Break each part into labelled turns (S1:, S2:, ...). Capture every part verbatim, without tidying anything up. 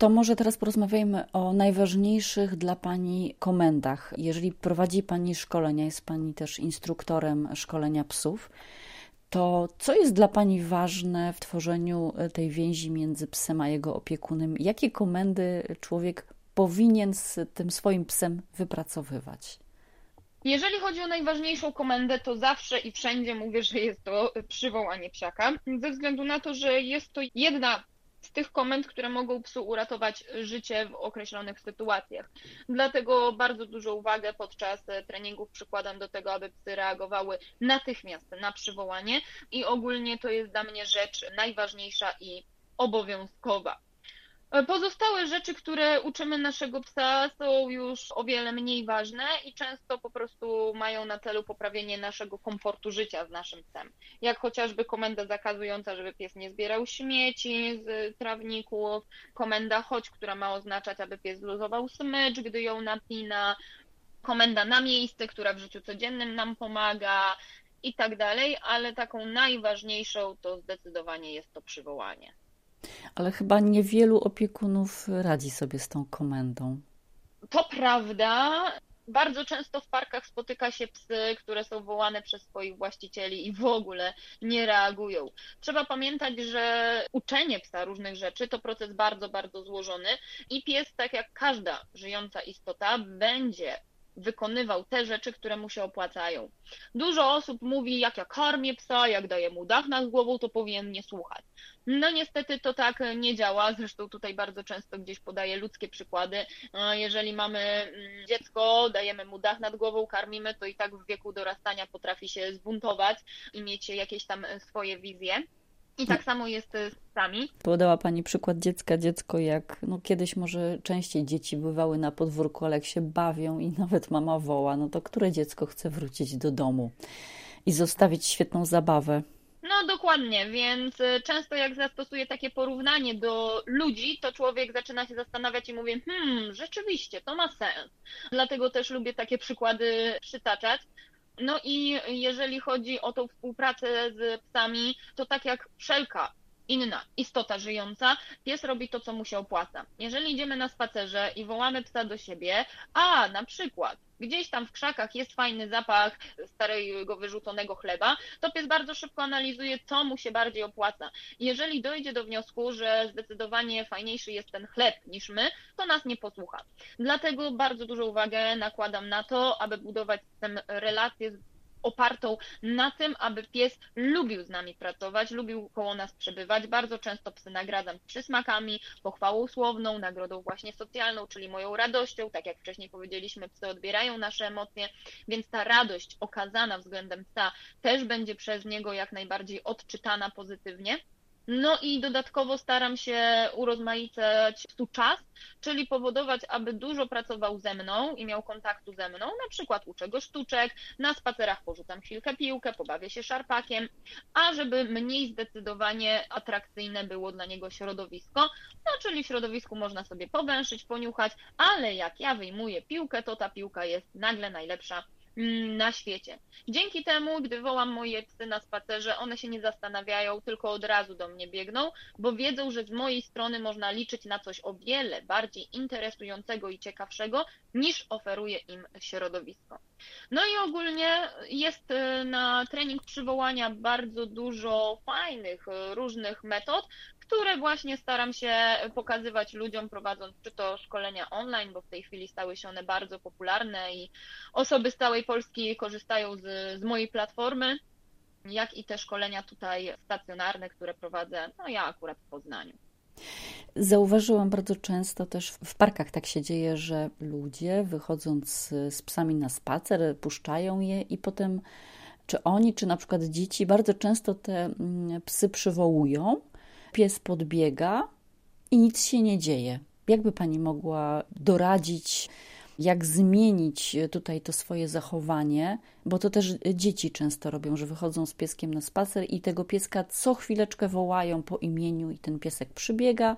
S1: To może teraz porozmawiajmy o najważniejszych dla Pani komendach. Jeżeli prowadzi Pani szkolenia, jest Pani też instruktorem szkolenia psów, to co jest dla Pani ważne w tworzeniu tej więzi między psem a jego opiekunem? Jakie komendy człowiek powinien z tym swoim psem wypracowywać?
S2: Jeżeli chodzi o najważniejszą komendę, to zawsze i wszędzie mówię, że jest to przywołanie psiaka, ze względu na to, że jest to jedna z tych komend, które mogą psu uratować życie w określonych sytuacjach. Dlatego bardzo dużą uwagę podczas treningów przykładam do tego, aby psy reagowały natychmiast na przywołanie i ogólnie to jest dla mnie rzecz najważniejsza i obowiązkowa. Pozostałe rzeczy, które uczymy naszego psa, są już o wiele mniej ważne i często po prostu mają na celu poprawienie naszego komfortu życia z naszym psem. Jak chociażby komenda zakazująca, żeby pies nie zbierał śmieci z trawników, komenda chodź, która ma oznaczać, aby pies zluzował smycz, gdy ją napina, komenda na miejsce, która w życiu codziennym nam pomaga i tak dalej, ale taką najważniejszą to zdecydowanie jest to przywołanie.
S1: Ale chyba niewielu opiekunów radzi sobie z tą komendą.
S2: To prawda. Bardzo często w parkach spotyka się psy, które są wołane przez swoich właścicieli i w ogóle nie reagują. Trzeba pamiętać, że uczenie psa różnych rzeczy to proces bardzo, bardzo złożony i pies, tak jak każda żyjąca istota, będzie wykonywał te rzeczy, które mu się opłacają. Dużo osób mówi, jak ja karmię psa, jak daję mu dach nad głową, to powinien mnie słuchać. No niestety to tak nie działa, zresztą tutaj bardzo często gdzieś podaję ludzkie przykłady. Jeżeli mamy dziecko, dajemy mu dach nad głową, karmimy, to i tak w wieku dorastania potrafi się zbuntować i mieć jakieś tam swoje wizje. I tak samo jest z psami.
S1: Podała Pani przykład dziecka, dziecko jak, no kiedyś może częściej dzieci bywały na podwórku, ale jak się bawią i nawet mama woła, no to które dziecko chce wrócić do domu i zostawić świetną zabawę?
S2: No dokładnie, więc często jak zastosuję takie porównanie do ludzi, to człowiek zaczyna się zastanawiać i mówi, hmm, rzeczywiście, to ma sens. Dlatego też lubię takie przykłady przytaczać. No i jeżeli chodzi o tą współpracę z psami, to tak jak wszelka inna istota żyjąca, pies robi to, co mu się opłaca. Jeżeli idziemy na spacerze i wołamy psa do siebie, a na przykład gdzieś tam w krzakach jest fajny zapach starego wyrzuconego chleba, to pies bardzo szybko analizuje, co mu się bardziej opłaca. Jeżeli dojdzie do wniosku, że zdecydowanie fajniejszy jest ten chleb niż my, to nas nie posłucha. Dlatego bardzo dużą uwagę nakładam na to, aby budować tę relację z opartą na tym, aby pies lubił z nami pracować, lubił koło nas przebywać. Bardzo często psy nagradzam przysmakami, pochwałą słowną, nagrodą właśnie socjalną, czyli moją radością. Tak jak wcześniej powiedzieliśmy, psy odbierają nasze emocje, więc ta radość okazana względem psa też będzie przez niego jak najbardziej odczytana pozytywnie. No i dodatkowo staram się urozmaicać tu czas, czyli powodować, aby dużo pracował ze mną i miał kontaktu ze mną, na przykład uczę go sztuczek, na spacerach porzucam chwilkę piłkę, pobawię się szarpakiem, a żeby mniej zdecydowanie atrakcyjne było dla niego środowisko, no czyli w środowisku można sobie powęszyć, poniuchać, ale jak ja wyjmuję piłkę, to ta piłka jest nagle najlepsza na świecie. Dzięki temu, gdy wołam moje psy na spacerze, one się nie zastanawiają, tylko od razu do mnie biegną, bo wiedzą, że z mojej strony można liczyć na coś o wiele bardziej interesującego i ciekawszego, niż oferuje im środowisko. No i ogólnie jest na trening przywołania bardzo dużo fajnych, różnych metod, które właśnie staram się pokazywać ludziom, prowadząc czy to szkolenia online, bo w tej chwili stały się one bardzo popularne i osoby z całej Polski korzystają z, z mojej platformy, jak i te szkolenia tutaj stacjonarne, które prowadzę, no ja akurat w Poznaniu.
S1: Zauważyłam bardzo często też w parkach tak się dzieje, że ludzie wychodząc z psami na spacer, puszczają je i potem czy oni, czy na przykład dzieci bardzo często te psy przywołują, pies podbiega i nic się nie dzieje. Jakby Pani mogła doradzić, jak zmienić tutaj to swoje zachowanie, bo to też dzieci często robią, że wychodzą z pieskiem na spacer i tego pieska co chwileczkę wołają po imieniu i ten piesek przybiega,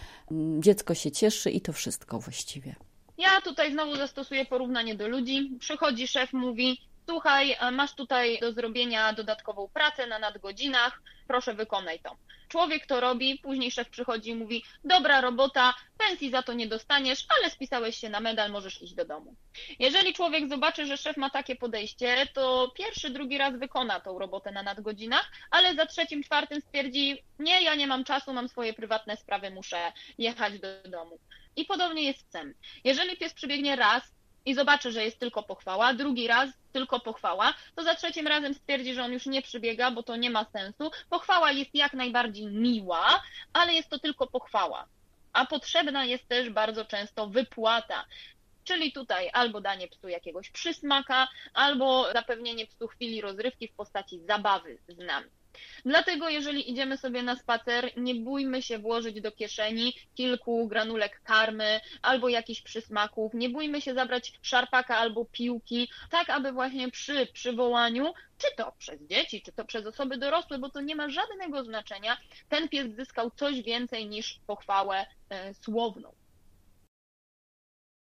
S1: dziecko się cieszy i to wszystko właściwie.
S2: Ja tutaj znowu zastosuję porównanie do ludzi. Przychodzi szef, mówi: słuchaj, masz tutaj do zrobienia dodatkową pracę na nadgodzinach, proszę wykonaj to. Człowiek to robi, później szef przychodzi i mówi: dobra robota, pensji za to nie dostaniesz, ale spisałeś się na medal, możesz iść do domu. Jeżeli człowiek zobaczy, że szef ma takie podejście, to pierwszy, drugi raz wykona tą robotę na nadgodzinach, ale za trzecim, czwartym stwierdzi, nie, ja nie mam czasu, mam swoje prywatne sprawy, muszę jechać do domu. I podobnie jest z psem. Jeżeli pies przybiegnie raz i zobaczy, że jest tylko pochwała, drugi raz tylko pochwała, to za trzecim razem stwierdzi, że on już nie przybiega, bo to nie ma sensu. Pochwała jest jak najbardziej miła, ale jest to tylko pochwała. A potrzebna jest też bardzo często wypłata. Czyli tutaj albo danie psu jakiegoś przysmaka, albo zapewnienie psu chwili rozrywki w postaci zabawy z nami. Dlatego jeżeli idziemy sobie na spacer, nie bójmy się włożyć do kieszeni kilku granulek karmy albo jakichś przysmaków, nie bójmy się zabrać szarpaka albo piłki, tak aby właśnie przy przywołaniu, czy to przez dzieci, czy to przez osoby dorosłe, bo to nie ma żadnego znaczenia, ten pies zyskał coś więcej niż pochwałę e, słowną.